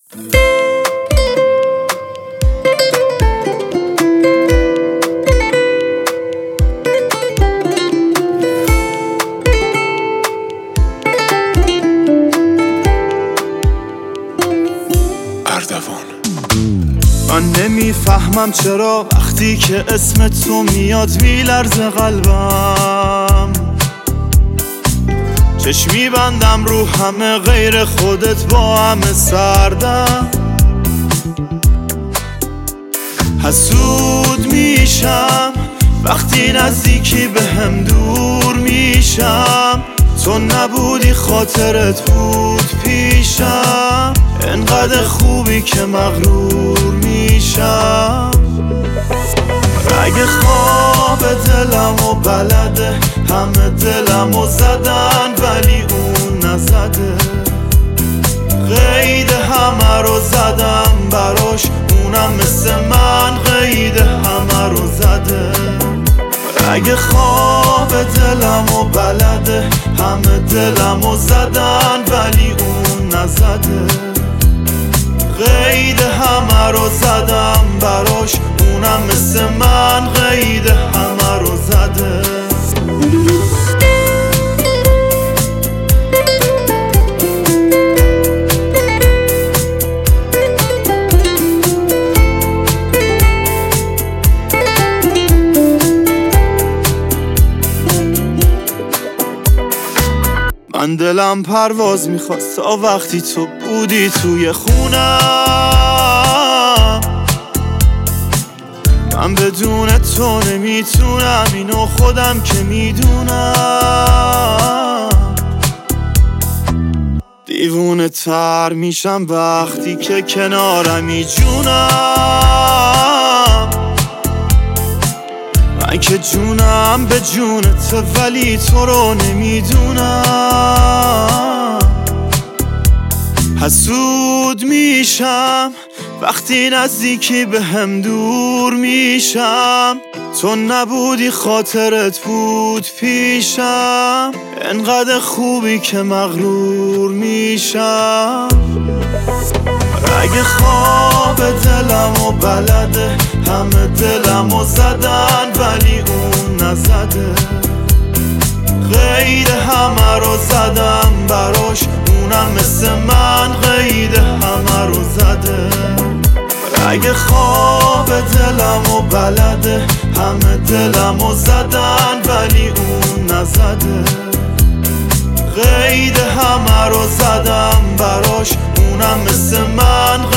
من نمیفهمم چرا وقتی که اسم تو میاد میلرزه قلبم، چشمی بندم رو همه غیر خودت با همه سردم، حسود میشم وقتی نزدیکی به هم دور میشم، تو نبودی خاطرت بود پیشم، انقدر خوبی که مغرور میشم. رگ خواب دلم و بلده، همه دلم و زدن ولی اون نزده، قید همه رو زدم براش، اونم مثل من قید همه رو زده. رگ خواب دلم و بلده، همه دلم و زدن ولی اون نزده، قید همه رو زدم براش، اونم مثل من قید همه رو زده. من دلم پرواز میخواست تا وقتی تو بودی توی خونم، من بدون تو نمیتونم، اینو خودم که میدونم. دیوونه تر میشم وقتی که کنارمی جونم، من که جونم به جونت ولی تو رو نمیدونم. حسود میشم وقتی نزدیکی به هم دور میشم، تو نبودی خاطرت بود پیشم، انقدر خوبی که مغرور میشم. رگ خواب دلم و بلده، همه دلم و زدن ولی اون نزده، قید همه رو زدم براش، اونم مثل من قید همه رو زده. رگ خواب دلم و بلده، همه دلم و زدن ولی اون نزده، قید همه رو زدم براش، اونم مثل من